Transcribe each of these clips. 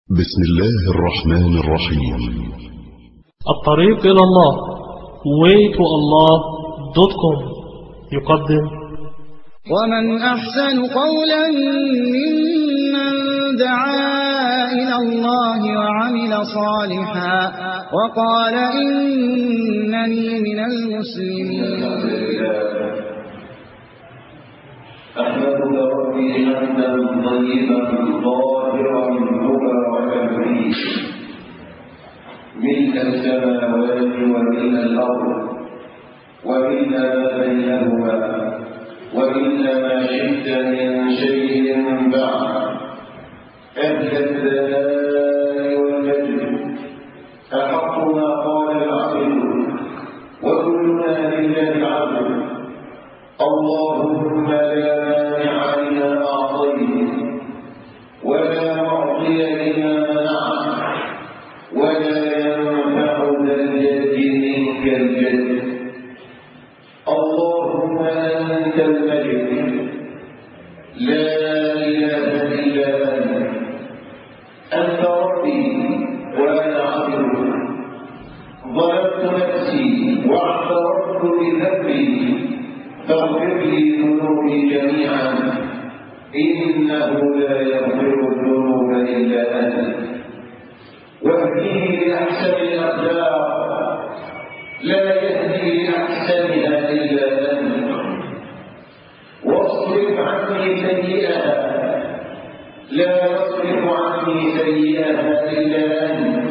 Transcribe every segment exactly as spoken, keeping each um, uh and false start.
بسم الله الرحمن الرحيم. الطريق إلى الله way to allah dot com يقدم ومن أحسن قولا ممن دعا إلى الله وعمل صالحا وقال إنني من المسلمين. أحمدك ربي حمدا طيبا ظاهرا مباركا فيه ملء السماوات وملء الأرض وملء ما بينهما وملء ما شئت من شيء بعد. أهل الثناء والمجد أحق ما قال العبد وكلنا لله عبد. اللهم لا مانع لما أعطيت ولا معطي لما منعت ولا ينفع ذا الجد منك الجد. اللهم أنت الملك لا إله إلا أنت. أنت ربي وأنا عبدك. ظلمت نفسي واعترفت بذنبي فاغفر لي ذنوبي جميعا إنه لا يغفر الذنوب إلا أنت. واهدني لأحسن الأخلاق لا يهدي لأحسنها إلا أنت. واصرف عني سيئها لا يصرف عني سيئها إلا أنت.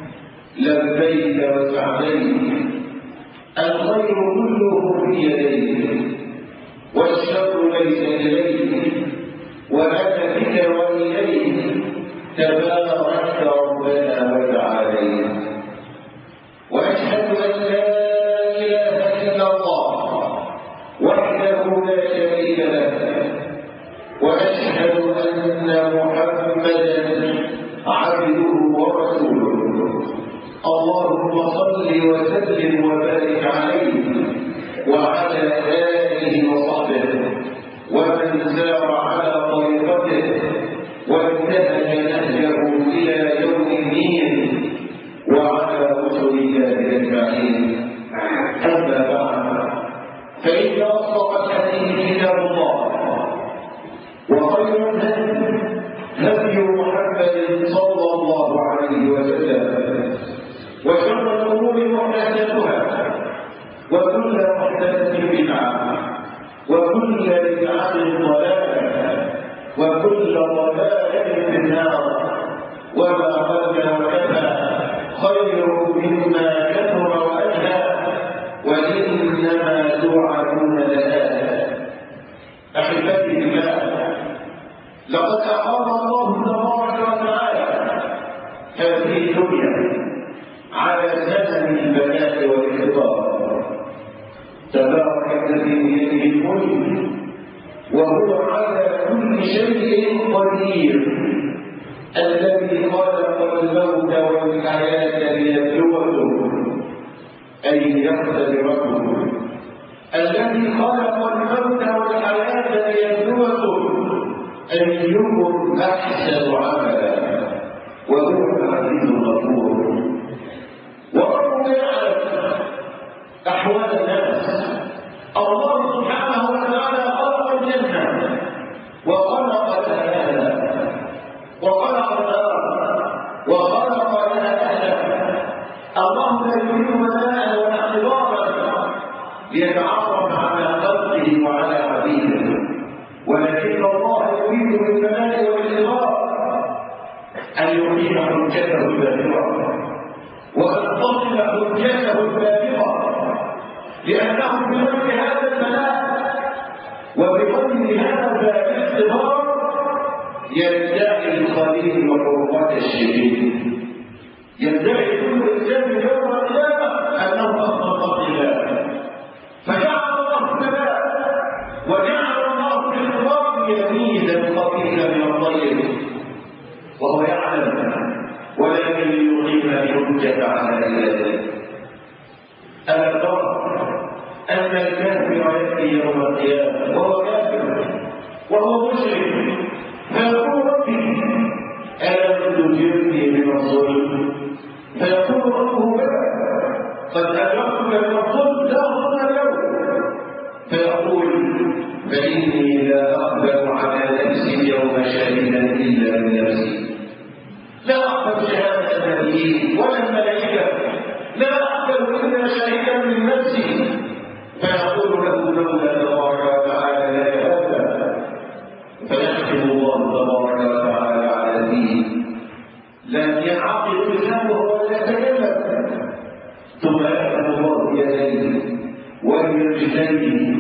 لبيك وسعديك الخير كله في يديك والشر ليس إليك وأنا بك وإليك تباركت ربنا وتعاليت. وأشهد أن لا إله إلا الله وحده لا شريك له وأشهد أن محمدا عبده ورسوله. اللهم صل وسلم وبارك عليه وعلى آله وصحبه ومن سار على طريقته وانتهج نهجه إلى يوم الدين وعلى رسل الله أجمعين. أما بعد فإن أصدق الحديث كتاب الله وخير الهدي هدي محمد صلى الله عليه وسلم وشر الأمور محدثاتها وكل محدثة بدعة وكل بدعة ضلالة وكل ضلالة في النار. وما قل وكفى خير مما كثر وألهى وإنما توعدون لآت. أحبتي بالله، لقد أقام الله تبارك وتعالى هذه الدنيا على زمن البناء والخطاب. تبارك الذي بيده الملك وهو على كل شيء قدير. الذي خلق الموت والحياة ليبلوكم أي يختبركم. الذي خلق الموت والحياة ليبلوكم أيكم أحسن عملا وهو العزيز الغفور. وربنا يعلم أحوال الناس. الله سبحانه وتعالى خلق الجنة وخلق أهلها وخلق النار وخلق لها أهلها. الله لا يريد مناء ولا اعتبارا ليتعرف على خلقه وعلى عبيده، ولكن الله يريد بالمناء والاعتبار أن يقيم حجته البالغة وأن تصل حجته البالغة، لأنه بوجه هذا المناء وبوجه هذا الاختبار يدعي الخليل وحرمات الشريك. يدعي كل إنسان يوم القيامة أنه أصدق الله. فجعل الله المناء وجعل الله في الاختبار يميزا خفيفا من الطيب وهو يعلم، ولكن ليقيم الحجة على عباده. ألا ترى أن الكافر يأتي يوم القيامة وهو كافر وهو مشرك فيقول ربي ألم تجرني من الظلم؟ فيقول ربه بلى قد أجرتك من الظلم لا ظلم اليوم. فيقول فإني لا أقبل على نفسي اليوم شهيدا إلا من نفسي، لا أقبل شهادة النبيين ولا الملائكة، لا أقبل إلا شهيدا من نفسي. فيقول له لولا تبارك وتعالى لا هذا. فيحكم الله تبارك وتعالى على دين لم يعقل لسانه ولا يتكلم، ثم يحكم الله يديه ورجليه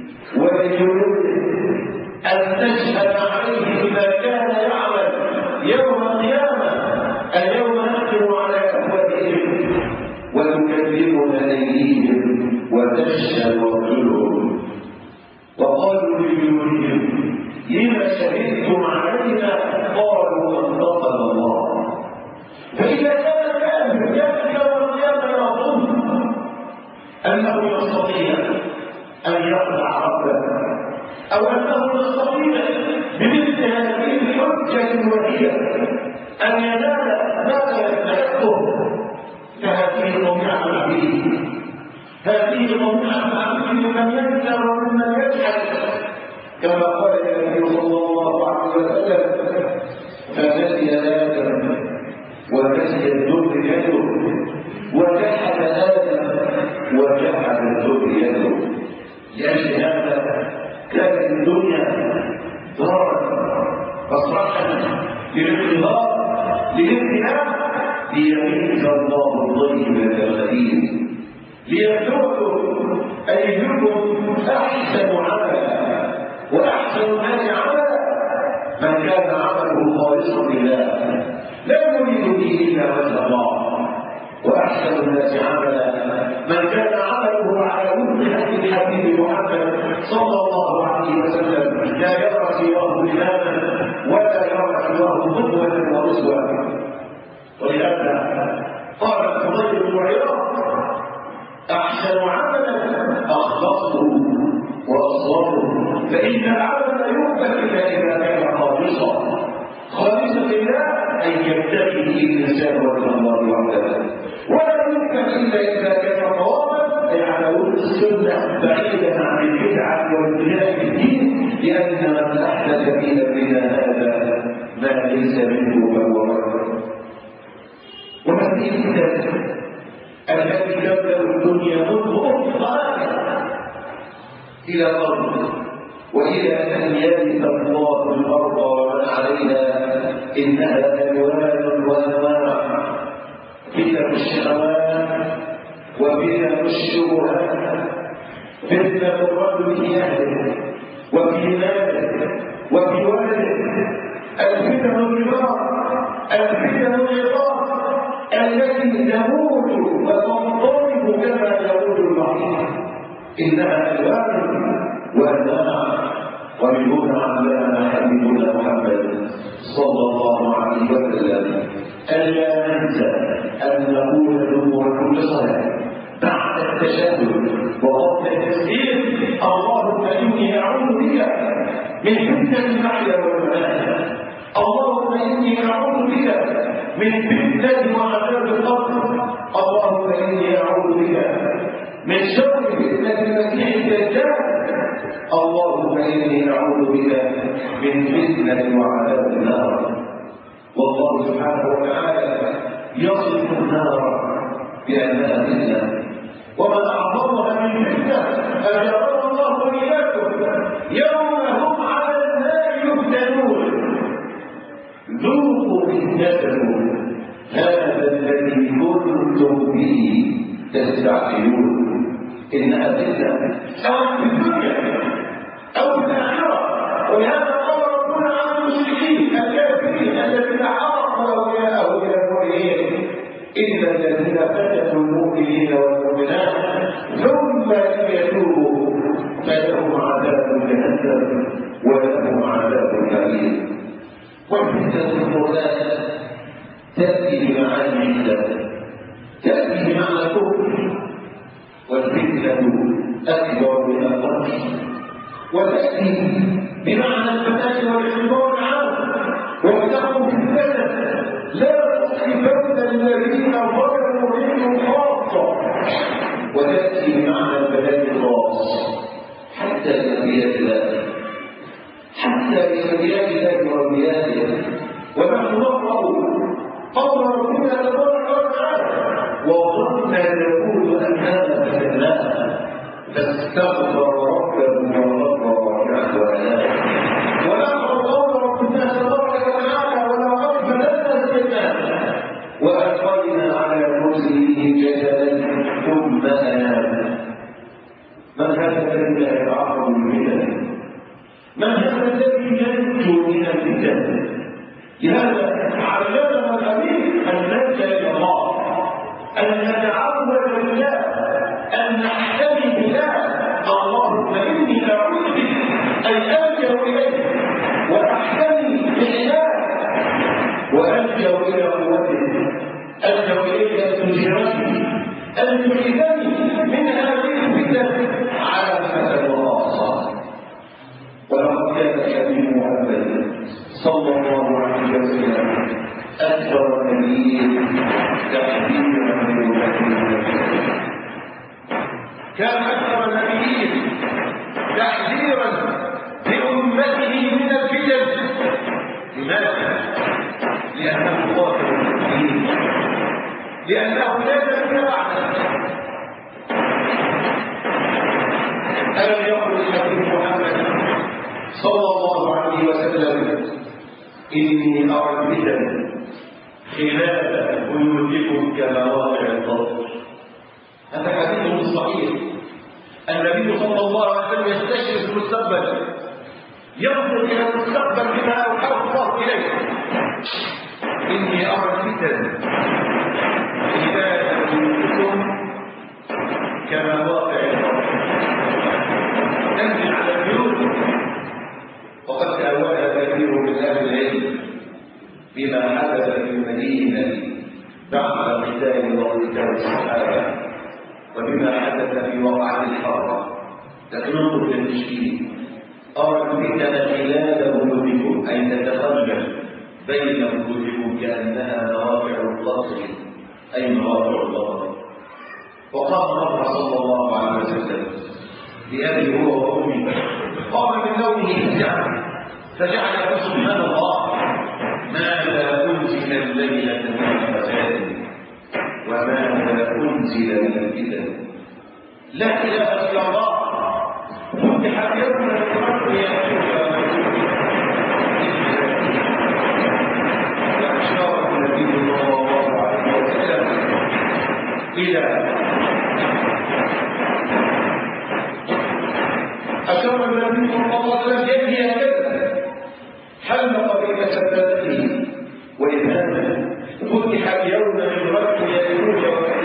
ورجليه أن تشهد عليه بما كان يعمل يوم القيامة. اليوم نختم على أفواههم وتكلمنا أيديهم وتشهد أرجلهم. وقالوا لجلودهم لما شهدتم علينا؟ قالوا أنطقنا الله. فإذا كان كافر كافر يوم القيامة يظن أنه يستطيع أن يخدع ربه أو أنه يستطيع بمثل هذه الحجة الوهية أن ينال ما يستحقه. فهذه طبيعة العبيد، هذه طبيعة العبيد من ينكر ومن يجحد، كما قال النبي صلى الله عليه وسلم فنسي آدم ونسي ذريته وجحد آدم وجحد ذريته. لأجل هذا كانت الدنيا دارا مسرحا للانتظار للامتناع ليميز الله الطيب الخبيث ليبلغكم أيكم أحسن عملا. وأحسن الناس عملا من كان عمله خالصا لله لا يريد به إلا وجه الله. وأحسن الناس عملا من كان عمله على وفق هدي الحبيب محمد صلى الله عليه وسلم لا يرى سواه إماما ولا يرى سواه قدوة ورسوة. ولهذا قال الفضيل بن عياض أحسن عملا أخلصه وأصوره، فإن العمل يقبل إلا إذا كان خالصا. خالصا لله أن يبتغي به الإنسان وجه الله وحده، ولا يمكن إلا إذا كان صوابا أي على وفق السنة بعيدا عن البدعة والابتلاء في الدين، لأن من أحدث في أمرنا هذا ما ليس منه فهو رد. وهذه الفتن التي تبدأ الدنيا منذ أطلقها إلى الأرض وإلى أن يرث الله الأرض ومن عليها إنها ألوان وأنواع، فتن الشهوات وفتن الشبهات، فتنة الرجل في أهله وفي ماله وفي ولده، الفتن الكبار، الفتن العظام التي تموت وتنطلق كما يقول البعير. إنها ألوان وأنواع. ومن هنا علمنا حبيبنا محمد صلى الله عليه وسلم ألا ننسى أن نقول دبر كل صلاة بعد التشهد وقبل التسليم اللهم إني أعوذ بك من فتنة المحيا والممات، اللهم إني أعوذ بك من فتنة وعذاب القبر، اللهم إني أعوذ بك من شر فتنة المسيح الدجال، اللهم إني أعوذ بك من فتنة وعذاب النار. والله سبحانه وتعالى يصف النار بأنها فتنة، ومن أعظمها من فتنة أجرنا الله وإياكم يوم هم على النار يفتنون ذوقوا فتنتكم هذا الذي كنتم به تستعجلون. إنها فتنة سواء في الدنيا أو في الآخرة. ولهذا قال ربنا عن المشركين الكافرين الذين عرفوا أولياءه إلى المؤمنين إلا الذين فتنوا المؤمنين والمؤمنات ثم لم يتوبوا فلهم عذاب جهنم ولهم عذاب أليم. والفتنة المرتدة تأتي بمعاني عدة، تأتي بمعنى الكفر، والفتنة أكبر من القتل، وتأتي بمعنى الفساد والاختبار العام، واتقوا فتنة لا تصيبن الذين ظلموا منهم خاصة وتأتي بمعنى البلاء الخاص حتى لأنبياء الله حتى لأنبياء الله وأنبيائه. ونحن نقرأ قول ربنا تبارك وتعالى وظن يقول أن هذا فتناه فاستغفر ربه وغفر له ونحن قول ربنا تبارك وتعالى ولقد فتنا سليمان وألقينا على كرسيه جسدا ثم أنام. من هذا الذي يتعرض للفتن؟ من هذا الذي ينجو من الفتن؟ لهذا علمنا الأمير أن نلجأ إلى الله، أن نتعوذ بالله، أن نحتمي بالله. اللهم إني أعوذ بك أن ألجأ إليك وأحتمي بالله وألجأ إلى قوتك، ألجأ إليك أن تجيرني أن تجيرني من هذه الفتن عامة وخاصة. ولقد كان الحبيب محمد صلى الله عليه وسلم أكثر النبيين تحذيرا من الفتن. كان أكثر النبيين تحذيرا لأمته من الفتن. لماذا؟ لأنه قاتل المسلمين، لأنه لا نبي بعده. ألم يقل الحبيب محمد صلى الله عليه وسلم إني أرى الفتن خلال بيوتكم كمواقع الضرب. هذا حديث صحيح. النبي صلى الله عليه وسلم يستشرف المستقبل، ينظر إلى المستقبل بما أوحاه الله إليه. إني أرى الفتن خلال بيوتكم كمواقع الضرب. تنزل على البيوت، وقد تأولها كثير من أهل العلم بما حدث في المدينة بعد قتال وقتال الصحابة وبما حدث في وقعة الحرة. لكن انظر إلى التشكيل. أرى الفتن خلال بيوتكم أي تتخلل بين بيوتكم كأنها مواقع القصر أي مواقع الضرر. وقال الله صلى الله عليه وسلم بأبي هو وأمي قام من نومه فزعا فجعل يقول سبحان الله ماذا أنزل الليلة من المساجد وماذا أنزل من الفتن. لا إله إلا الله. فتح يوم الأرض يأتوك وأشار النبي صلى الله عليه وسلم إلى أشار النبي صلى الله عليه وسلم يده هكذا حلق بين سبابته وإذهابه. فتح اليوم من رجل يأتوك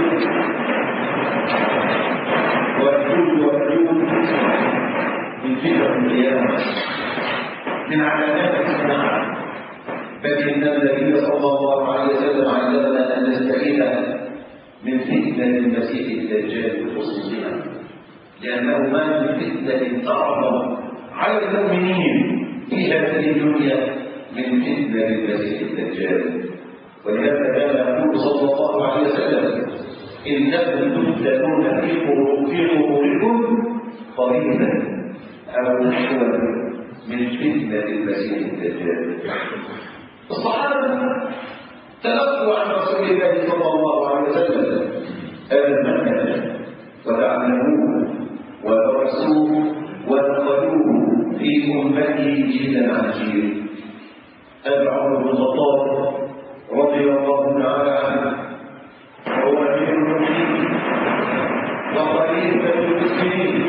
ويأتوك ويأتوك من فتن القيامة من علامات الساعة. بل إن النبي صلى الله عليه وسلم علمنا أن نستعيذ من فتنة المسيح الدجال خصوصا، لأنه ما من فتنة أعظم على المؤمنين في هذه الدنيا من فتنة المسيح الدجال. ولهذا كان يقول صلى الله عليه وسلم إنكم تفتنون في قبوركم قريبا أو نحوا من فتنة المسيح الدجال. الصحابة تلقوا عن رسول الله صلى الله عليه وسلم المنهج وتعلموه ودرسوه ونقلوه في أمته جيلا عن جيل. أبي عمر بن الخطاب رضي الله تعالى عنه وهو أمير المؤمنين وخليفة المسلمين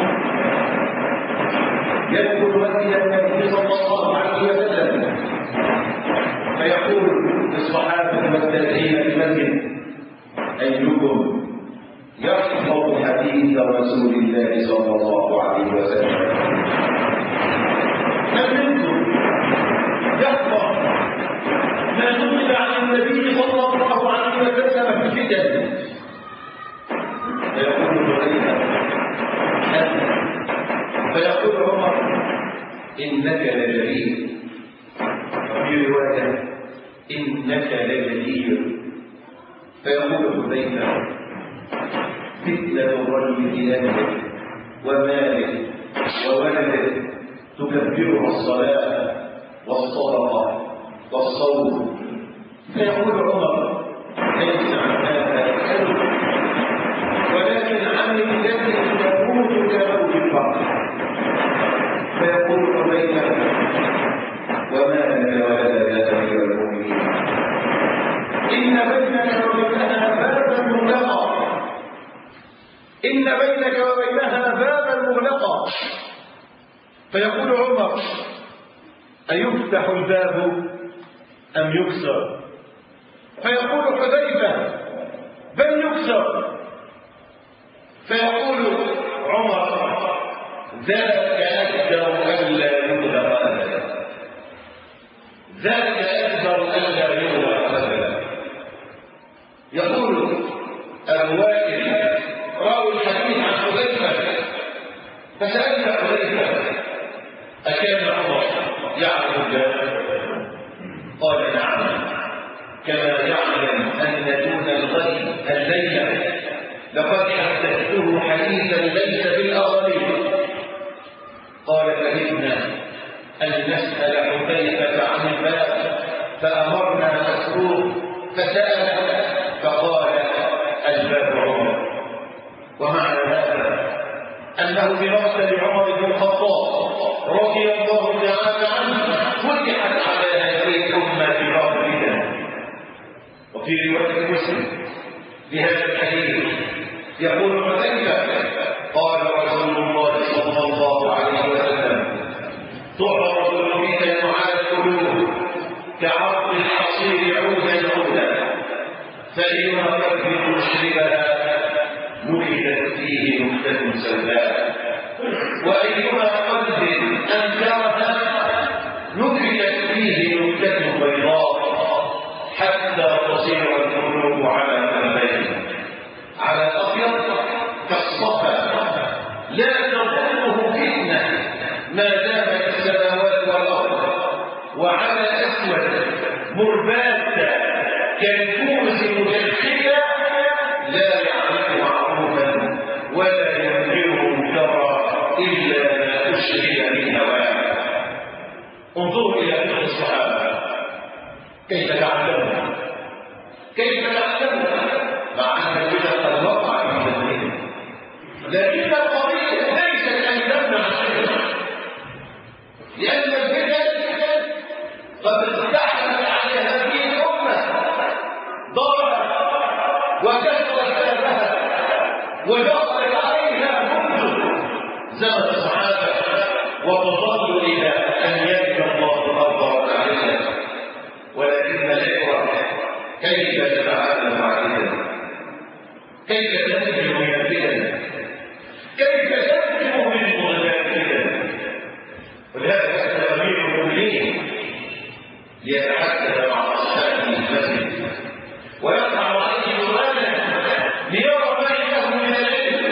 يدخل مسجد النبي صلى الله عليه وسلم فيقول للصحابة المبتدئين في المسجد أيكم يحفظ حديث رسول الله صلى الله عليه وسلم؟ من منكم يحفظ ما نقل عن النبي صلى الله عليه وسلم في الفتن؟ فيقول فيقول عمر إنك لجريء. وفي رواية فيقول حذيفة: فتنة الرجل بأهله وماله وولده تكبرها الصلاة والصدقة والصوم. فيقول عمر: ليس عن هذا الكلب، ولكن عن الذي تموت كموت الفقر. فيقول حذيفة: وما لك ولد يا أمير المؤمنين؟ إن بينك وبينها بابا مغلقا، إن بينك وبينها بابا مغلقا. فيقول عمر: أيفتح الباب أم يكسر؟ فيقول حذيفة: بل يكسر. فيقول عمر: ذاك أجدر ألا يغلق أبدا، ذاك أجدر ألا يغلق أبدا. يقول أبو وائل راوي الحديث عن حذيفة: فسألت حذيفة: أكان عمر يعرف الباب؟ قال: نعم، كما يعلم أن دون الغيب الليلة لقد حدثته حديثا ليس بالأغاليب. قال: فهمنا أن نسأل حذيفة عن الباب، فأمرنا مسروق فسأل فقال: الباب عمر. ومعنى هذا أنه بمقتل عمر بن الخطاب رضي الله تعالى عنه فتحت على هذه الأمة باب الفتن. وفي رواية مسلم لهذا الحديث يقول حذيفة: قال رسول الله صلى الله عليه وسلم: تعرض الفتن على القلوب كعرض الحصير عودا عودا، فإنها تكذب مشربها نكتت فيه نكتة سوداء، وأيها قلب أنكرها نكتت فيه نكتة بيضاء، حتى تصير القلوب على قلبين، على الأبيض كالصفا لا تضره فتنة ما دامت السماوات والأرض، وعلى أسود مرباتا كالكوز مجخية لا يعرف معروفا ولا ينكره منكرا إلا ما أشرب من هواه. انظروا إلى فقه الصحابة كيف تعلمون كيف تعلمون مع أن البدع قد وقع في ذهنهم، لكن القضية ليست أن نمنع الشرك، لأن البدع قد ازدحمت على هذه الأمة ضررا وكسرت بابها ودخلت عليها منذ زمن الصحابة، وتظل إلى أن يجد الله الأرض عليها. ولكن العبرة كيف تتعامل مع الفتن، كيف تنجو من الفتن، كيف تنجو من ظلمات الفتن. ولهذا كان أمير المؤمنين ليتحدث مع أصحابه في المسجد ويقع عليه سؤالا ليرى ما عنده من العلم: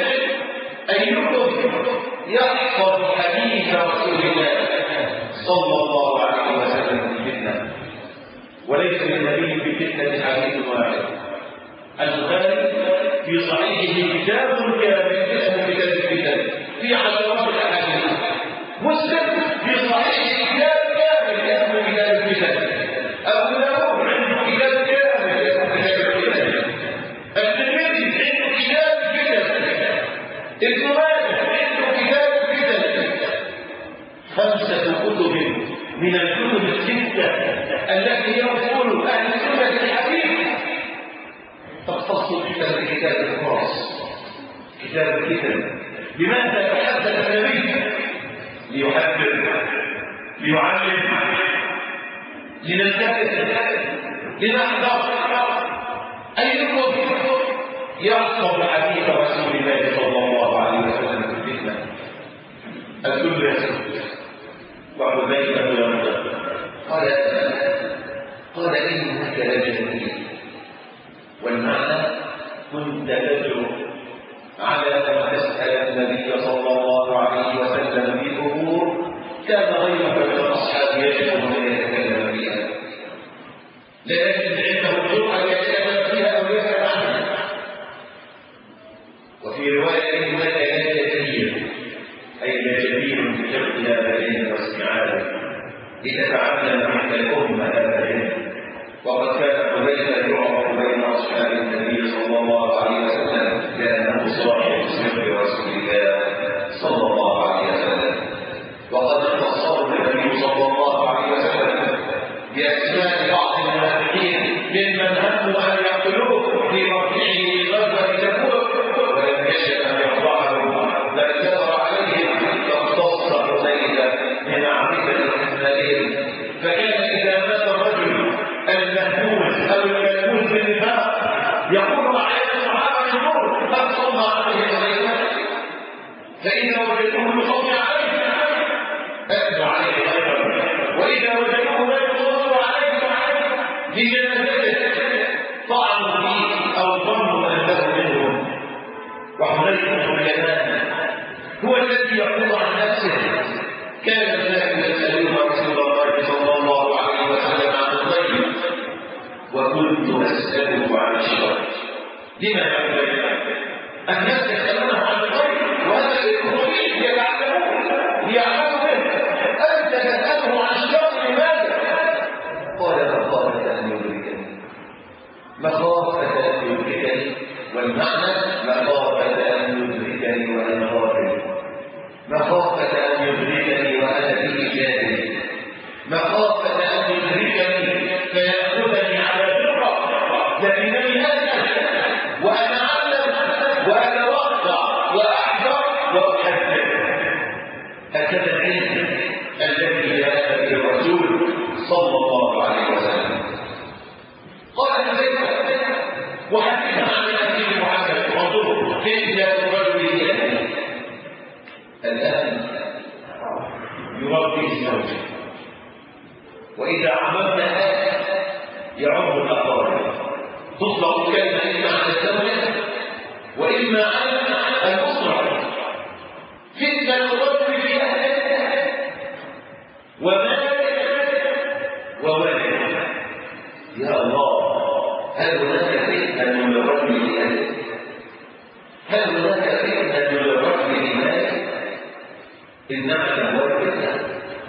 أيكم يحفظ حديث رسول الله صلى الله عليه وسلم في الفتنة؟ وليس للنبي في الفتنة حديث واحد. البخاري في صحيحه كتاب كامل اسمه كتاب الفتن في عشرات الأحاديث. مسلم في صحيحه كتاب كامل اسمه كتاب الفتن. أبو داود عنده كتاب كامل اسمه كتاب الفتن. الترمذي عنده كتاب الفتن. ابن ماجه عنده كتاب الفتن. خمسة كتب من الكتب الستة التي يقول أهل السنة الحديث تختص الفتن بكتاب الخاص، كتاب الفتن. لماذا تحدث النبي؟ ليحذر، ليعلم، لننتبه، لنحذر. أيكم يحفظ حديث رسول الله صلى الله عليه وسلم في الفتنة؟ الكل يسكت وحذيفة يرد. قال قال إنك لجميل. والمعنى: كنت تدعو على أن تسأل النبي صلى الله عليه وسلم في أمور كان غيرك من الأصحاب يجب أن يتكلم فيها، لكن عنده في مرجعه لغزوة تبوك ولم يشأ أن يخضعهم بل جبر عليهم فاقتص حذيفة من أعمدة الإسماعيل. فكان إذا مات الرجل المهموس أو الملموس بالنفاق يقول عليه الصحابة يقول قد صلى عليه حذيفة، فإذا وجدوه يصلي عليه أثنوا عليه خيرا، وإذا وجدوه لا يصلي عليه لجنازته طعنوا فيه أو ظنوا أنه منهم. وحذيفة بن اليمان هو الذي يقول عن نفسه كان الناس يسألون رسول الله صلى الله عليه وسلم عن الخير وكنت أسأله عن الشر. لما يقول الناس يسألونه عن الخير وهذا الإخوانين يتعلمون ليعلموا به، أنت تسأله عن الشر لماذا؟ قال مخافة أن يدركني، مخافة أن يدركني، والمعنى مخافة أن يدركني وأنا غافل، مخافة أن يدركني وأنا في جاهل، مخافة أن يدركني فيأخذني على فكرة لكنني أسأل وأنا أعلم وأنا واقع وأحذر وأحذر. هكذا العلم الذي جاء به الرسول صلى الله عليه وسلم. قال حذيفة وحدث عن النبي محمد انظروا كيف الرجل يأتي الآن يربي زوجه، وإذا عملنا هذا يعم الأقارب، تطلق الكلمة إما على الزوجة وإما على الأسرة. فتنة الرجل في أهله وماله وولده. يا الله، هل هناك فتنة للرجل في أهله؟ هل هناك فتنة للرجل في ماله؟ إنما الأموال فتنة،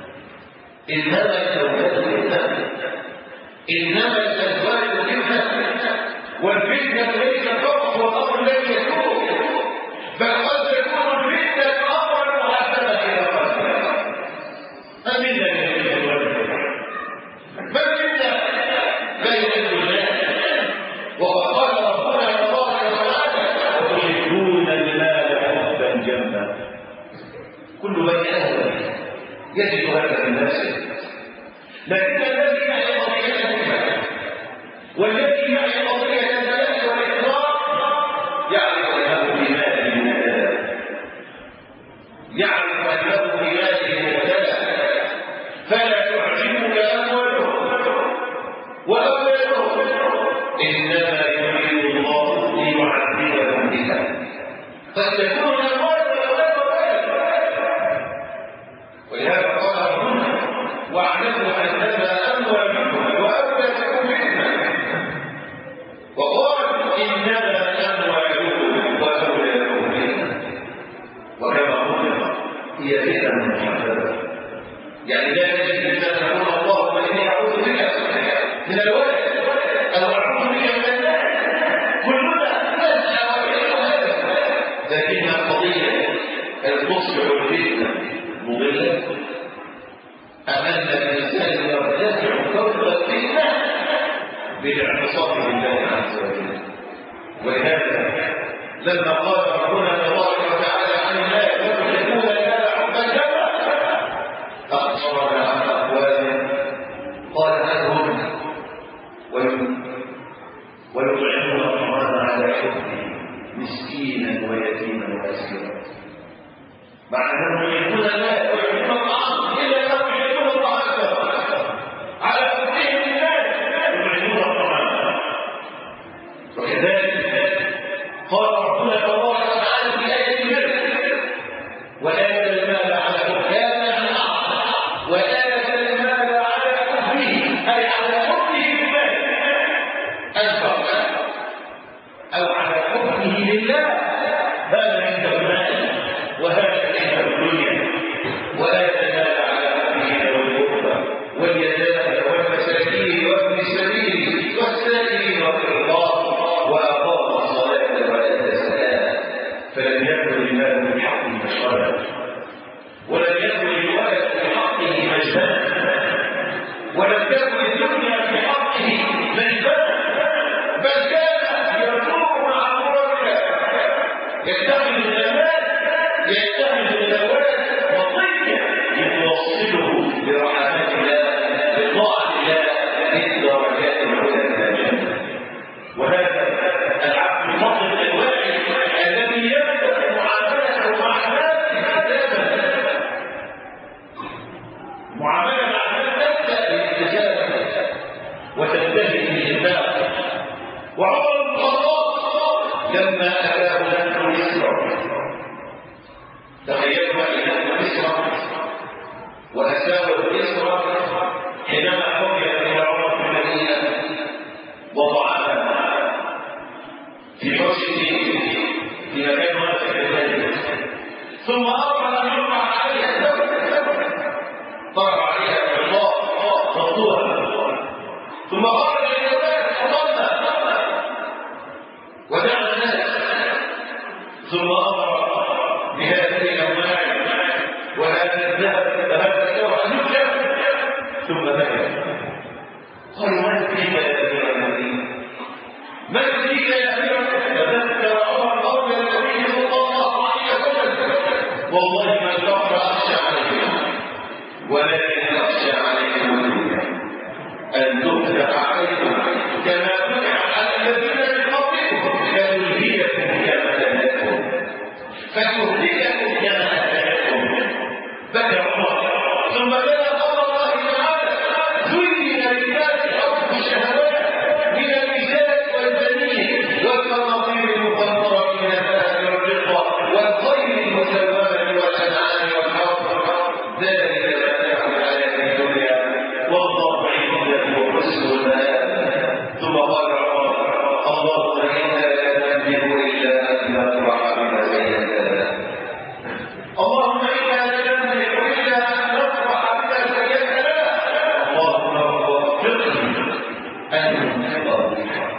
إنما الزوجات فتنة، إنما الأزواج فتنة. والفتنة ليس فقط وأمر الذي يكون، بل قد تكون الفتنة أمر المحاسبة إلى قلبها. أمنا لله بل فتنة بين الوجهات. وقد قال ربنا تبارك وتعالى وتحبون المال حبا جما. كل بني آدم يجد هذا في نفسه، لكن الذي يعي قضية النفاق والذي يعي قضية البلاء والإكرام يعرف أنه في ماله مبتلى، يعرف أنه في ماله مبتلى، فلا تعجبك أموالهم وأولادهم، إنما يريد الله ليعذبهم بها. قد تكون الأموال والأولاد ولهذا قال ربنا واعلموا أنما أموالكم وأولادكم فتنة، وقال إنما أموالكم وأولادكم فتنة. وكما قلنا هي فتنة محددة، يعني لا يجب الإنسان يقول اللهم إني أعوذ بك من الولد أو أعوذ بك من الناس، كلنا نسعى وإلى هذا، لكن القضية أن تصبح الفتنة مضلة أمام الإنسان يرتفع فوق الفتنة بالاعتصام بالله عز وجل. ولهذا لما قال ربنا تبارك وتعالى عن الله وتحبون المال حبا جما أخبرنا عن أقوال قال عنهم ويطعمون الطعام على حبه مسكينا ويتيما وأسيرا. مع أنهم يحبون المال ويحبون الطعام إلا أنهم يحبون الطعام على حبهم لله يطعمون الطعام. وكذلك قال ربنا تبارك وتعالى في آية المال وآتى المال على حبه وآتى المال على حبه أي على حبه لله أنفق أو على حبه لله. هذا عنده المال وهذا عنده الدنيا. وآتى المال على حبه والقربى واليتامى والمساكين وابن السبيل والسائلين وفي الرقاب وأقام الصلاة وآتى الزكاة. فلم يكن المال من حقه مشغلا، ولم يكن الولد في حقه مجدا، ولم تكن الدنيا في حقه مجدا، بل كان برحمات الله بطاعة الله من درجات العلى إلى الجنة. وهذا العبد الفضل الواعي الذي يبدأ معاملته مع الناس حسابا، معاملة مع الناس تبدأ بالاستجابة وتنتهي بالإنفاق. وعمر بن الخطاب لما أتاه نحن مصر، تخيلوا أن مصر وأساور مصر حينما حكم إلى عمر في المدينة وضعها في حسن في مكان واسع كذلك، ثم أمر أن يرفع عليها الدولة، ضرب عليها الحصار مقطوعا، ثم خرج إلى الناس فصلى ودعا الناس، ثم أمر بهذه الأموال وهذا الذهب وهذا الثوب أن يكشف، ثم بكى. قالوا ما فيك يا أمير المؤمنين؟ ما فيك يا أمير المؤمنين؟ فذكر عمر قول النبي صلى الله عليه وسلم: والله ما شرط أخشى عليكم ولكن أخشى عليكم الدنيا أن تفتح عليكم كما فتح على الذين من قبلكم فنلهيكم كما لهتكم فتهلككم كما أهلكتم. بكى عمر ثم بدا قول الله تعالى: زين للناس حب الشهوات من النساء والبنين والقناطير المقنطرة من الذهب والفضة والخيل المسومة والأنعام والحرث، ذلك متاع الحياة الدنيا والله عنده حسن المآب. ثم قال عمر: اللهم إنا لا نملك إلا أن نفرح بما زينتنا، اللهم إنا لا نملك إلا أن نفرح بما زينتنا، اللهم وفقني أن ننفق بالحق.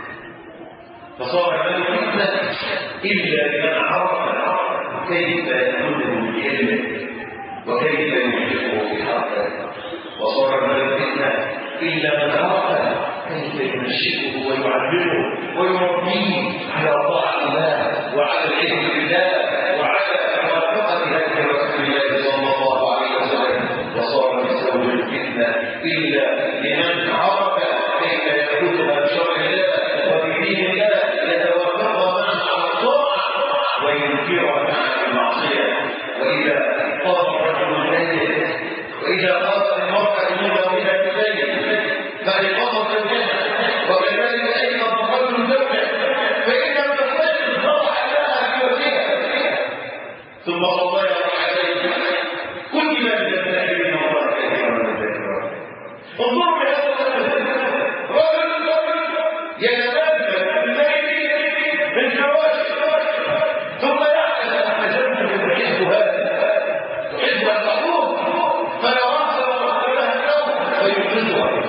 فصار من فتنة إلا لمن عرف كيف يكون بعلمه وكيف ينفقه بحقه، وصار من فتنة إلا من عرف كيف ينشئه ويعلمه ويربيه على طاعة الله وعلى العلم بالله وعلى موافقة هدي رسول الله صلى الله عليه وسلم. وصار من سبب الفتنة إلا لمن عرف كيف يأخذها بشرع الله وبدين الله، يتوافق معه على الطاعة وينكرها عن المعصية. وإذا قام رجل الليل وإذا قام المرأة من إلى الليل فإقامة الجنة، وكذلك أيضا رجل زوجة فإن لم تستجب فرح لها في وجهها ثم صلى عليه كل ما يستحيل الله كثيرا من الذكرى. انظروا لهذا الرجل يتبادل بالليل بالفراش ثم يعلم أن زوجته تحب هذا، تحب أن تقوم فيراها ورسلها النوم فيوقظها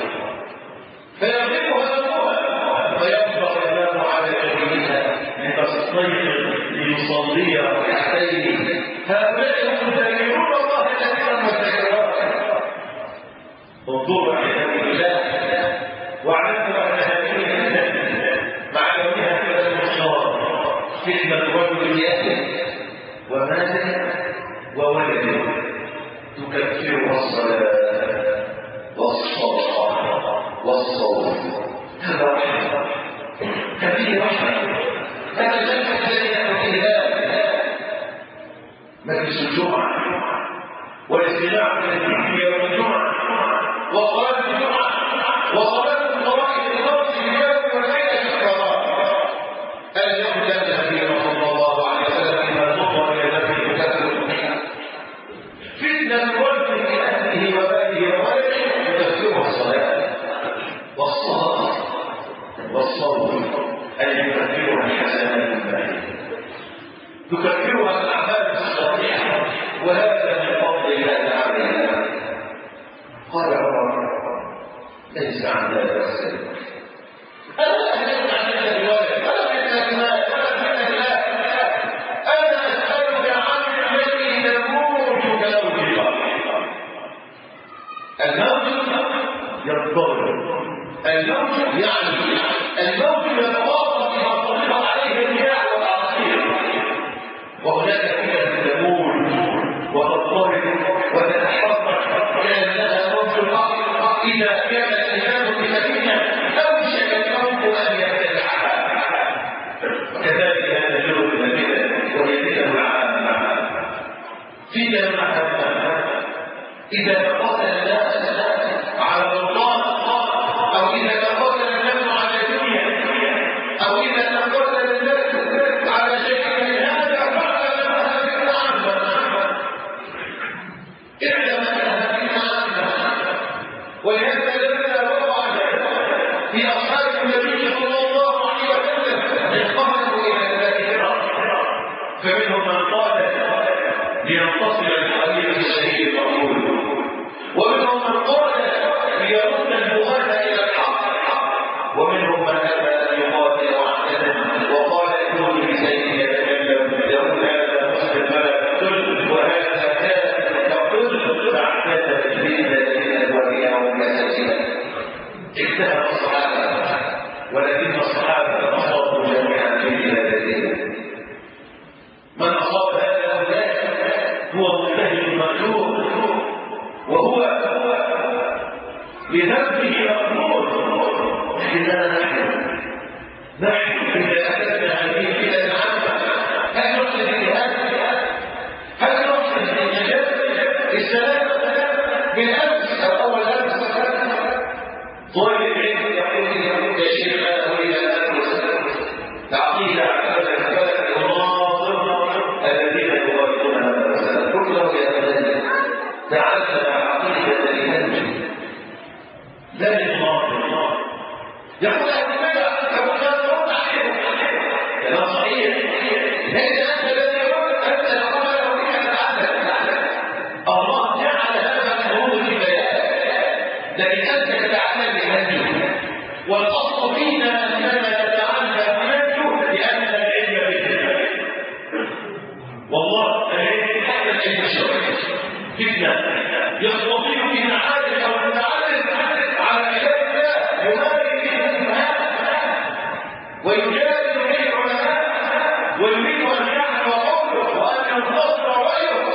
فيغلبها نومها فيبقى ينام على جبينها لتصطيق ليصلي ركعتين. هؤلاء هم ذاكرون الله كثيرا والذكرات. انظروا عباد الله واعلموا ان هذه مع كونها كذا المختار فتنه رجل يأتي وماله وولده تكفرها الصلاه والصدقه والصوم. هذا رحمه، هذه رحمه. هذا جنة الذين الإله مجلس الجمعة والاستماع من الذكر يوم الجمعة وصلاة الجمعة وصلاة الفرائض الخمس في اليوم والليلة في الصلاة. اليوم كان النبي صلى الله عليه وسلم إذا نظر إلى نفسه كثر فيها فتنة الرجل في أهله وماله وولده يكفرها الصلاة والصلاة والصوم، أن يكفرها الحسنات الباهية، تكفرها الأعمال الصالحة، وهذا من فضل الله علينا. قال عمر: ليس عن ذلك السبب، أنا أسألك عن هذا الولد، أنا فتنة مال، أنا فتنة لا، أنا أسألك عن الذي يموت كموت البقر. الموت يضطر، الموت يعني الموت يتواصل بما تطلق عليه الرياح والأعاصير، وهناك فأصابوا جميعا في بلادهم. من أصاب هذا وذاك هو مجتهد مغلوب، وهو بذنبه مغلوب. لكننا نحن نحن إذا أتتنا هذه البلاد العامة هل نحسن بهذا؟ هل نحسن بالنجاة السلام بالأمس أو أول أمس؟ طالب العلم يقول يا شيخ أنا أريد أن أدرس العقيدة على الفلك الناظر الذين يغيرون هذا المسألة. قلت له يا أبنائي تعلم عقيدة لمنهج لا للناظر. يقول أبنائي يقول لا ترد عليهم كلام صحيح. ليس أنت الذي يرد، أنت الأمر بك أن تعلم. الله جعل هذا الحدود في بيان، لكن أنت تتعلم بمنهج. والأصل فينا أننا نتعلم بمنهج لأن العلم بالله. والله العلم حتى العلم الشرعي فتنة يستطيع بنا عالم أو متعلم على كتاب الله يمارس به الفهم ويجادل به العلماء ويريد أن يعلم قوله وأن ينتصر رأيه.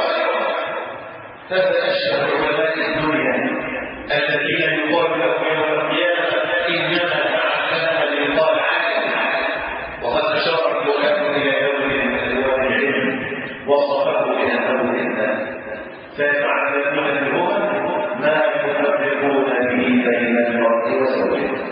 هذا أشهر علماء الدنيا الذين يقال لهم يوم القيامة إنما تعلم ليقال عالم. وقد أشار البخاري إلى يوم من ألوان العلم وصفه بأنه إنسان فيتعلمون منهما ما يفرقون به بين المرء وزوجه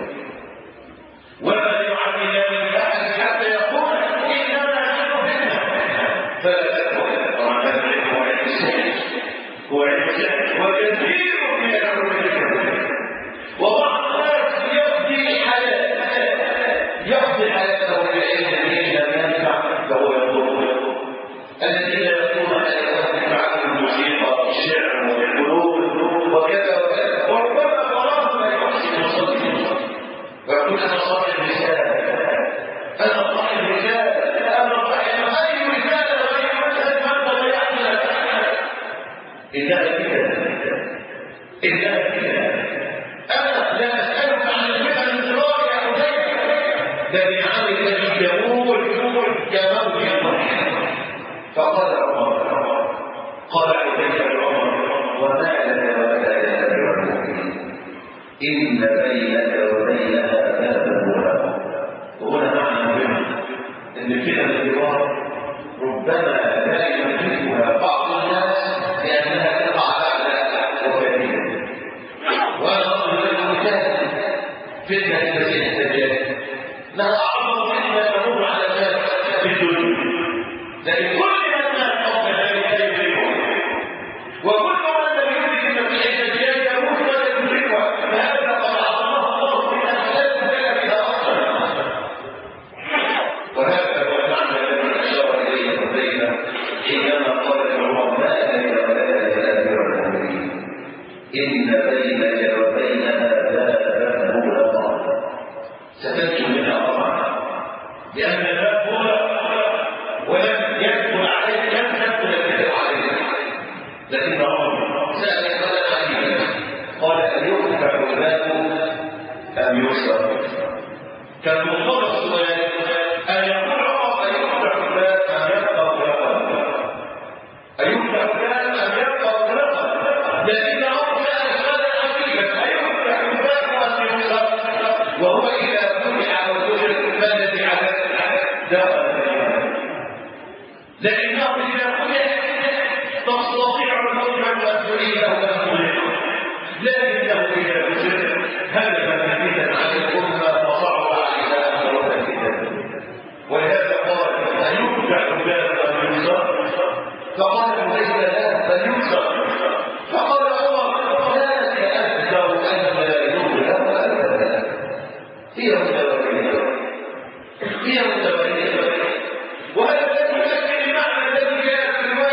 ولا يعلمان أحد حتى يقول إنما نحن فتنة. فلا تكون طبعا هذا العلم هو علم السحر هو علم السحر وكثير من العلوم. وبعض الناس يقضي حياته يقضي حياته بعلم الدين لم ينفع فهو يضر. الذين يقولون أن يفعلوا الموسيقى والشعر والقلوب وكذا وكذا وربما قرارهم لا يحسن يصلي ويقول أنا صاحب رسالة أنا صاحب رسالة أنا صاحب أي رسالة وأي رسالة ما أنت ضيعتنا. إلا كذا إلا كذا أنا لا أسألك عن الفتن الانتظار يا حسين لكن عن الذي يقول كموت الضحى. فقال عمر قال حذيفة لعمر وما لك ولا يا أمير المؤمنين إن بينك وبينها بابها. وهنا معنى مهم أن الفتن الكبار ربما لا يملكها بعض الناس لأنها تقع بعد وفاتها. وأنا أقول لكم مثال فتنة المسيح الدجال لها أعظم فتنة تمر على الناس في الدنيا، لكن كل وكل من لم يدرك المسيح الدجال يموت ولا يدركها. فهذا قد عظمه الله من أساس ذلك أصلا. وهذا هو المعنى الذي أشار إليه حذيفة حينما قال لعمر ما لك ولا يا أمير المؤمنين إن بينك وبينها بابا مغلقا ستنجو منها طبعا لأن الباب مغلق ولم يدخل عليه لم تدخل الكتاب عليه. لكن عمر سأل قال عليه قال أن يفتح الباب أم يكسر؟ كان مقتضى السؤال أن يقول عمر أن يفتح الباب أم يبقى مغلقا؟ أن يفتح الباب أم يبقى مغلقا؟ لكن عمر سأل سؤالا عجيبا أن يفتح الباب أم يكسر؟ وهو إذا فتح وتجد ماذا بعدد دخل لكنه إذا فتح تستطيع الموت أن تريده وتملكه. لكنه إذا فتح هدفا نتيجة عن الأمة فصعب عليها أن ترد الكتاب. ولهذا قال أن يفتح الباب أم يكسر؟ فقال حذيفة لا بل يكسر. فقال عمر ذلك أكثر أن لا يغلق أبدا. هي متبرية هي متبرية. وهذا الذي يؤكد المعنى الذي جاء في الرواية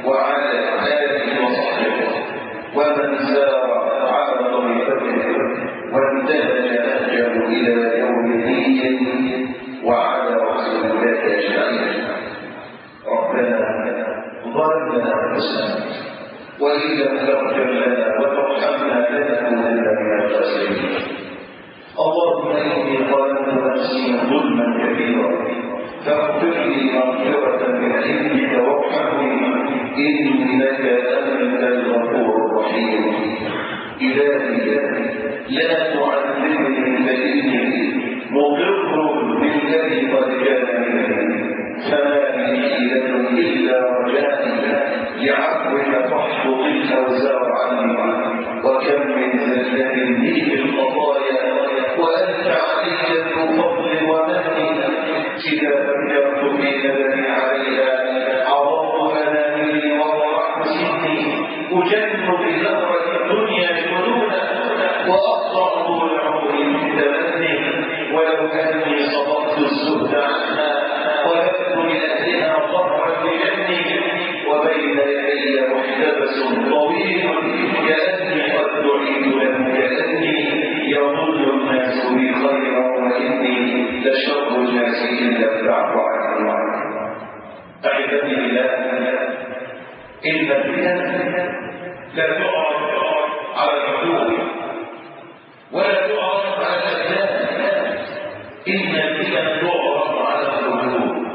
وعلى آله وصحبه ومن سار على طريقته وانتهج نهجه إلى يوم الدين وعلى رسول الله أجمعين. ربنا ظلمنا أنفسنا وإن لم تغفر لنا وترحمنا لنكونن من الخاسرين. اللهم إني ظلمت نفسي ظلما كبيرا فاغفر لي مغفرة من عندك وارحمني إنك أنت الغفور الرحيم. إلهي لا تعذبني فإني مقر بالذي قد كان مني فما لي حيلة إلا رجائي لعفوك فاحفظ الأوزار عني وكم من زلة لي في الخطايا وأنت علي ذو فضل ومن إذا فكرت في ندمي عليها عرضت أنامي وضرعت سني أجن بزهرة الدنيا جنونا وأقطع طول عمري في تمني ولو أني صدقت الزهد عنها ولست من أهلها ضرعا بجني وبين يدي محتبس طويل كأني قد دعيت له كأني يظن الناس بي خيرا وإني لشر الناس إن لم تعفو عني. أحبتي بالله إن الفتن لا تعرض على الحدود ولا تعرض على الأبدان، إن الفتن تعرض على الحدود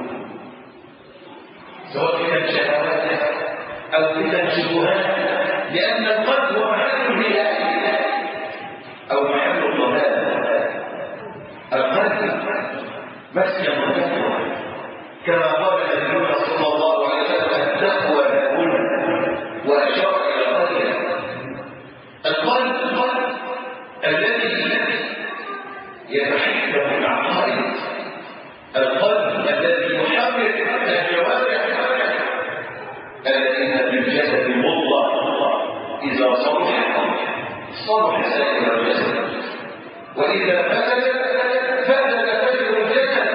سواء كانت شهوات أو فتن شبهات، لأن القلب هو محل الهداية أو محل الضلال. القلب مسكن التقوى كما قال النبي صلى الله عليه وسلم التقوى هاهنا وأشار إلى القلب. القلب الذي يتحكم العقائد، القلب الذي يحرك الجوارح، الذي في الجسد مضغة إذا صلح صلح سائر الجسد وإذا فسد فسد سائر الجسد.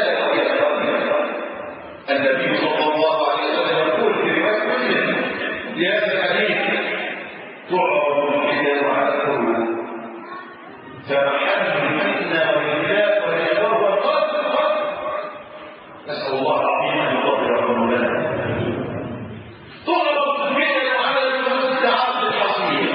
النبي صلى الله عليه وسلم يقول في رواية مسلم لهذا الحديث تعرض الفتن على القلوب فمحل الفتنة والبلاء والشر والقتل. نسأل الله العظيم أن يغفر ذنوبنا. تعرض الفتن على القلوب كعرض الحصير،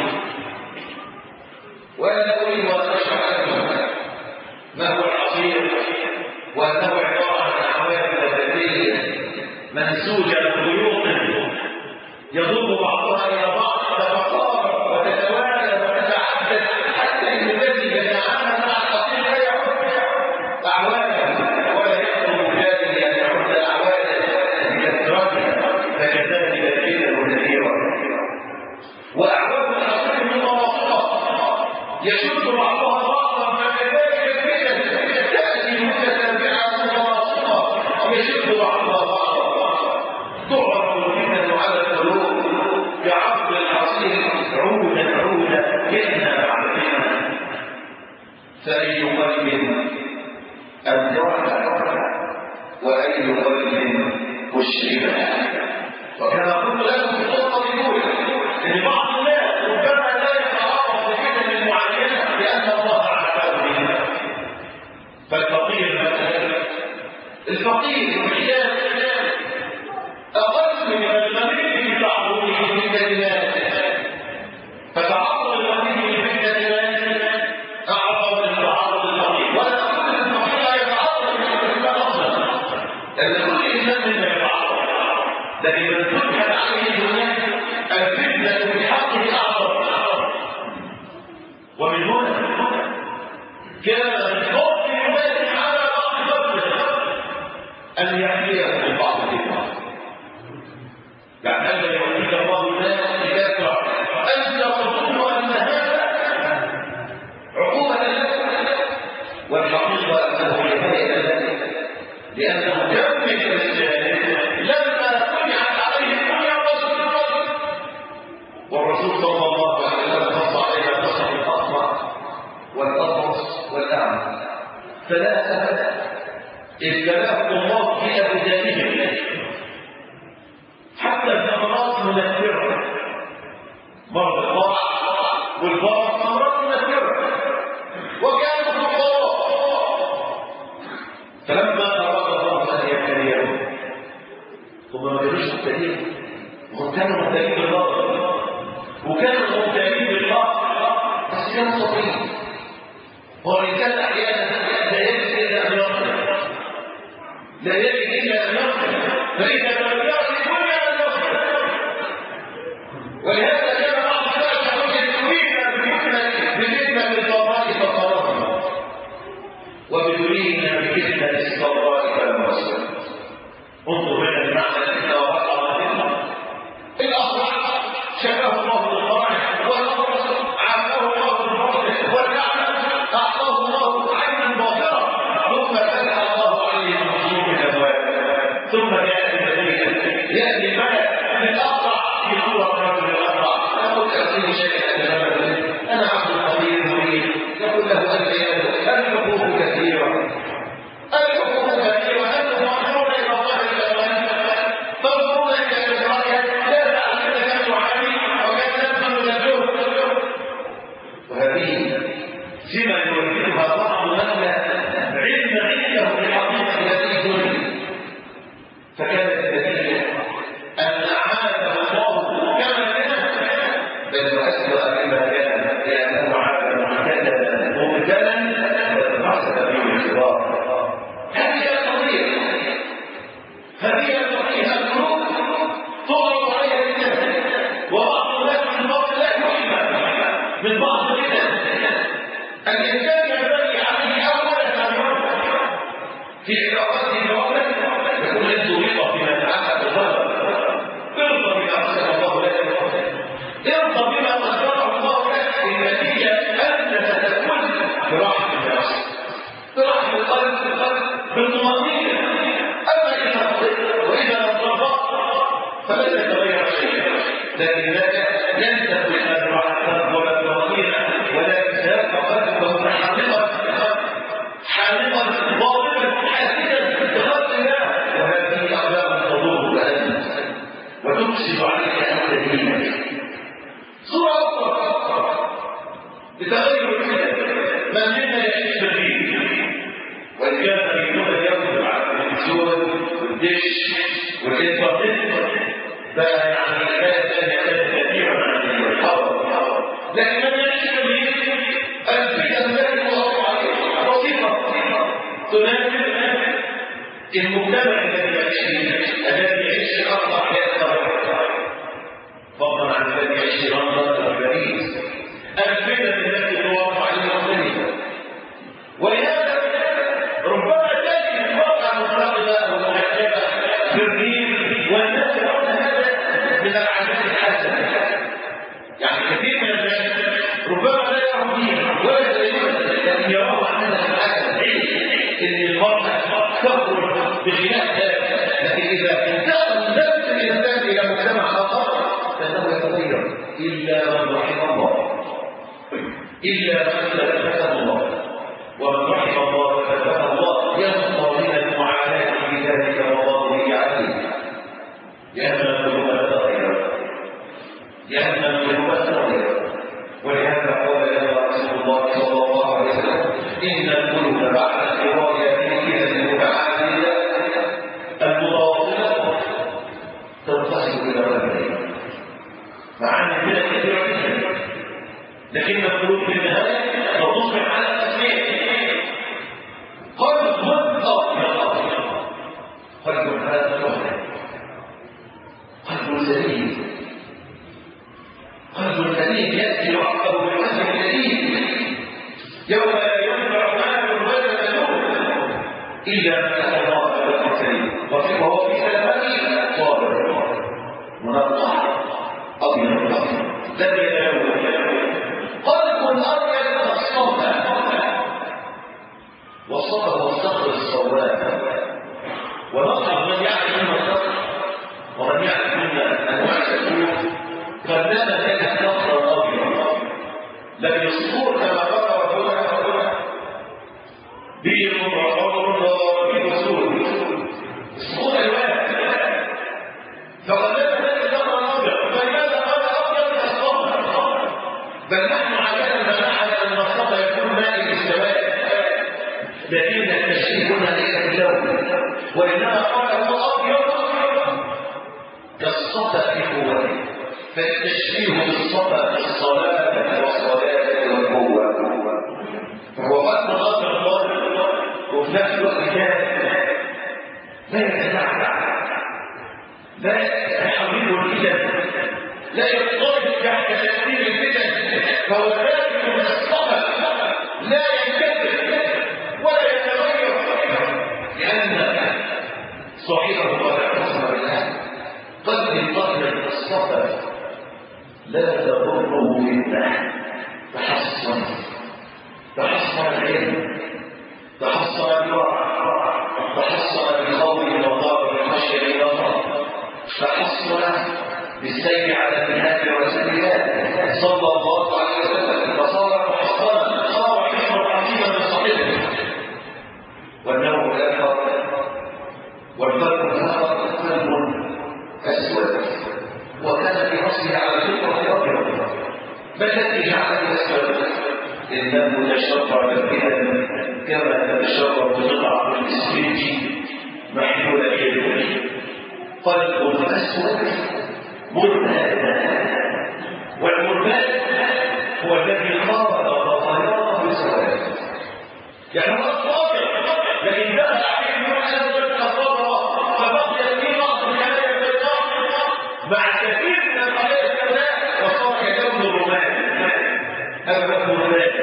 وأنا أريد أن أشرح لكم ما هو الحصير وأنه عبارة عن أحوال نباتية منسوجة بخيوط يضم بعضها إلى بعض تتقارب وتتوالى وتتعدد حتى إن الذي يتعامل مع الحصير لا يعد أعوانا ولا يقدر ذلك أن يعد أعوانا بكثرتها، فكذلك الفتن كثيرة وأعواد الحصير متواصلة يشد بعضها بعضا، فكذلك الفتن تأتي متتابعة متواصلة يشد بعضها بعضا. تعرض الفتن على القلوب بعرض الحصير عودا عودا فتنة بعد فتنة، فأي قلب أدركها وأي قلب أشربها. وكما قلت لكم في الخطة الأولى أن بعض الناس ربما لا يتعرض لفتن معينة لأن الله عافاه منها. فالفقير مثلا، الفقير محتاج أقل من الغني في تعرضه لفتن الناس، فتعرض الغني لفتن الناس أعظم من تعرض الفقير. ولا أقول أن الفقير لا يتعرض لفتن أصلا، لأن كل إنسان منا يتعرض، لكن من فتحت عليه الدنيا الفتنة بحقه أعظم. ومن هنا كان من فضل الله على بعض فضله أن يحييه ببعض الفتن، يعني أن يعطيك الله الناس لذكر أنت تظن أن هذا عقوبة لك، والحقيقة أنه لهاية لك، لأنه كم من الرجال لما طلعت عليه الدنيا والسرور، والرسول صلى الله عليه وسلم نص عليها قصة الأطمع والأطرس والأعمى ثلاثة ابتلاهم الله في أبدانهم حتى الثمرات هم ما كانوش مبتدئين، هم كانوا مبتدئين بالله وكانوا مبتدئين بالله بس كانوا صغيرين. هو الانسان احيانا لا يجد الا ان يصبر، لا يجد الا ان يصبر، فاذا تغيرت الدنيا لن يصبر. ولهذا كان بعض الناس يقول تريدنا بفتنه الضراء فقررنا وبتريدنا بفتنه الضراء فالمصر. انظر هنا المعنى الذي وقع الاصبح شفاه الله بالفرح والأمر عافاه الله بالفرح والنعمة أعطاه الله عينا باطرة ثم فتح الله عليه المنصوب الأبواب ثم يأتي النبي يأتي الملك من أقرع في صورة رجل الأقرع يقول أعطيني شيئا أنا عبد فقير مريد يقول له أنت يا الحقوق كثيرة الحقوق كثيرة أنتم مأمورون إلى الله الأمان تنظرون إلى الإسرائيل لا تعلمون كم تعاني وكم تنفذ الجهد. وهذه سمة يوجدها بعض من لا علم عنده بالحقيقة هذه الدنيا. فكانت النتيجة أن أعاده الله كما كان بل أسوأ مما كان لأنه عاد معتدلا مبتلا فحسب فيه الانتظار. هذه القضية هذه القضية القلوب تضرب عليها الناس وبعض الناس من بعض لا يحب من بعض الناس الإنسان ينبغي عليه أولا أن يرضى في علاقاته بأولا يكون عنده رضا بما تعهد الله، ارضى بما قدر الله لك، ارضى بما قدره الله لك. النتيجة أنك تكون براحة النفس براحة القلب بالطمأنينة. أما إذا رضيت وإذا لم ترضى فلن يتغير شيء، لكنك لن تكون براحة ولا طمأنينة ولكن سيبقى قلبك حامضا حامضا ضاربا حاسدا بخلق الله. وهذه أخلاق تضر أنت وتفسد عليك أنت دينك. صورة أخرى لتغير الحياة من منا يعيش بالدين وإن كان يكون يوم على التلفزيون والدش والإنترنت بقى يعني لا يزال كثيرا عن الحرب. لكن من يعيش بالدين الفئة التي توقع عليها بسيطة تناسب المجتمع الذي يعيش فيه الذي يعيش أربع حياة فضلا عن الذي يعيش لندن وباريس. الفئة التي توقع عليها مختلفة. ولهذا ربما تجد الواقع مضطربة ومحجبة في الريف والناس يرون هذا من العادات الحسنة. يعني كثير من الناس ربما لا يرون دينا ولا يزيدون لكن يرون عنها الحسن ان المرأة تخرج بخلاف ذلك. لكن اذا انتقل نفس الانسان الى مجتمع اخر فانه يتغير الا من رحم الله، الا من فتح الله. ومن رحم الله فتح الله يبقى من المعاناة في ذلك وضعه عليه لأن القلوب تغير لأن القلوب تغير. ولهذا قال لنا رسول الله صلى الله عليه وسلم إن القلوب بعد القراءة في المتعادلة المتواصلة تنقسم إلى رجلين. معاني كده كثيرة جدا لكن القلوب في النهاية تصبح على تسمية قلب أبيض قلب هذا الوحيد قلب سليم قلب سليم يأتي يعقب بالقلب السليم يوم لا ينفع مال ولا بنون إلا من أتى الله بقلب سليم وهو في سلامته صابر منقع أبيض لم يتلوث قلب أبيض الصمت والصبر والصخر الصواب. ونصر من يعرف منا الصخر ومن يعرف منا انواع السكوت قد نام ذلك الصخر الابيض لم يصبر كما قال ربنا به الرحمن وضربه وسوء الصخور الوان فقد نام ذلك الصخر الابيض. فلماذا قال ابيض كالصخر؟ بل نحن عادة نعلم ان الصخر يكون مائل السواد لكن التشريف هنا ليس باللون وإنما قال هو أبيض كالصفا في قوته، فالتشبيه بالصفا في الصلاة والصلاة والقوة، فهو قد نظر الله وفي نفس الوقت لا يتنعم، لا يحرم الفتن، لا يضطرب تحت تأثير الفتن، فهو ذلك من الصفا لا ينكسر ولا يتغير، لأن صاحبه قد اعتصم بالله قد انتقل الصفا لا تضره فتنه، تحصن تحصن العلم، تحصن الورع، تحصن بالخوف والضرب والخشيه والرهبه، تحصن بالسير على منهاج رسول الله صلى الله عليه وسلم، فصار محصنا، صار حكما عظيما لصاحبه. والنوم الاخر والقلب الاخر قلب اسود، وكان في اصله على فطره ابيض، ما الذي جعله اسود؟ انه تشرب بالبدن كما تتشرب بقطعه الاسفنج محلوله يده، قلب اسود مرتاد، والمرتاد هو الذي خاض بطياره بسواد، يعني هو الصابر لكن دخل عليه من اسود الصبر فبقي في بعض الحياه البيضاء مع كثير من الخلايا السوداء وصار كلون الرمان. هذا هو الرمان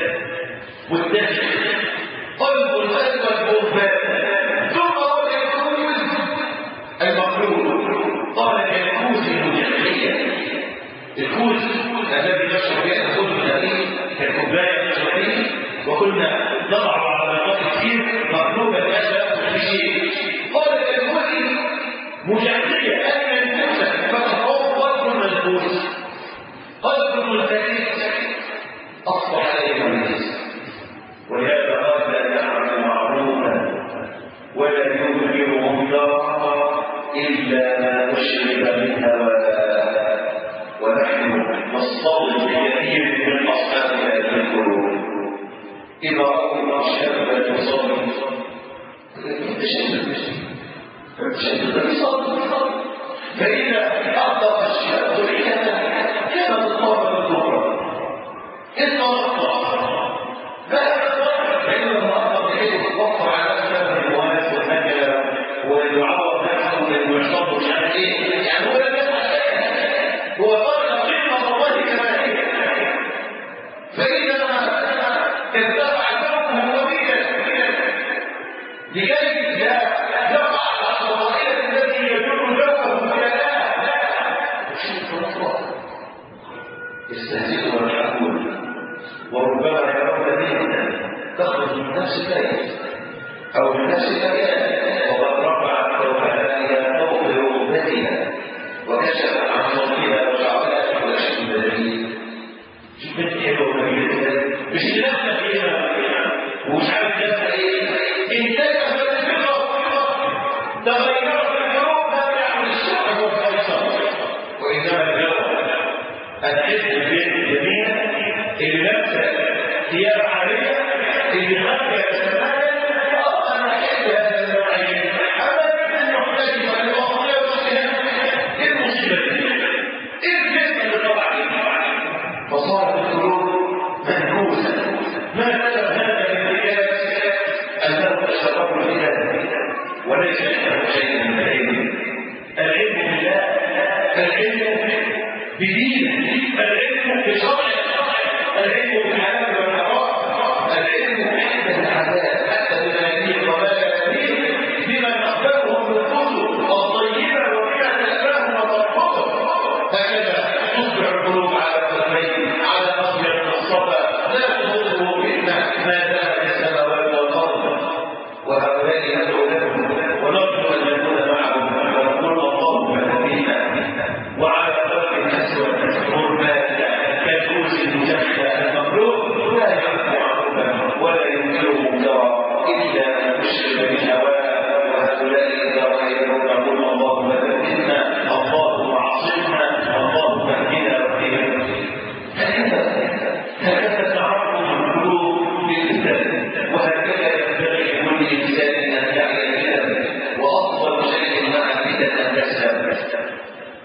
والدجل، قلب الاسود مرتاد. ثم هو الكوز المخلوق، قال كالكوز المجحفيه، الكوز الذي نشرب به الكوز النبي كالكوبايه نشرب به، وكنا نضع على نقاط كثير مقلوبه الاشياء في شيء، قال كالكوز مجحفيه اين الكوز فتفوق قلب منفوس، قلب ملتئم اصبح عليه الناس، ولهذا قال لا يعرف معروفا ولا ينكر منكرا الا ما اشرب من هواه، ونحن نصطدم بكثير من اصحاب هذه القلوب اذا راوا شابا يصلي تشدد تشدد يصلي، فاذا احضر الشاب الحياه كما تطور الكبرى إذا رفض فإن الله بحيث وقف على أسباب الوانس والنجلة ويعوض نفسه ويعصب مش عارف إيه، يعني هو لم يفعل شيئا، هو طرق قيمة الله كما هي، فإذا اتبع كونه وبيدا لكي لا يقع على الضرائب التي يجر جوه إلى الآن يستهزئ والحقول، وربما يرون ذهنا تخرج من نفس البيت او من نفس المكان، وقد رفعت ثوبها الى فوق ركبتها وكشف عن صوتها وشعرها ولا شيء دليل. شوف انت حلوه وجميله مش لازمه فيها ومش عارف لازمه ايه، انتهت الفكره تغيرت الجروب لا يعمل الشعب والخيصر، وانما الجو الحزب البيت الجميع اللي لابسه ثياب عاليه اللي خارجه السماء اصلا احب هذا النوعين ابدا المحتاج عن الوصيه والسلام. ايه المصيبه دي؟ ايه الفتنه اللي طلعت؟ فصارت القلوب منكوسه. ما سبب هذا الانتكاس؟ انه تشرب الهدايه وليس له شيء من العلم. العلم بالله، العلم بدينه، العلم بشرعه، العلم بالحلال والحرام، العلم بحكمة العذاب حتى بما يليق وما لا يليق، بما تقبله النفوس الطيبة وبما تأباه وترفضه. هكذا تصبح القلوب على التقويم على أصل الصفا لا تضره فتنة ما دام في السماوات والأرض. وهؤلاء ندعو لهم ونرجو أن نكون معهم ونقول اللهم اهدنا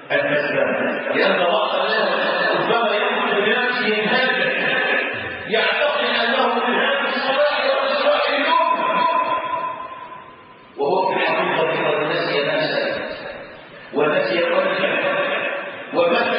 الأسباب، لأن بعض الناس ربما يدخل بنفسه هذا يعتقد أنه من هذا الصلاح والإصلاح اليوم، وهو في الحقيقة قد نسي نفسه ونسي وجهه ومات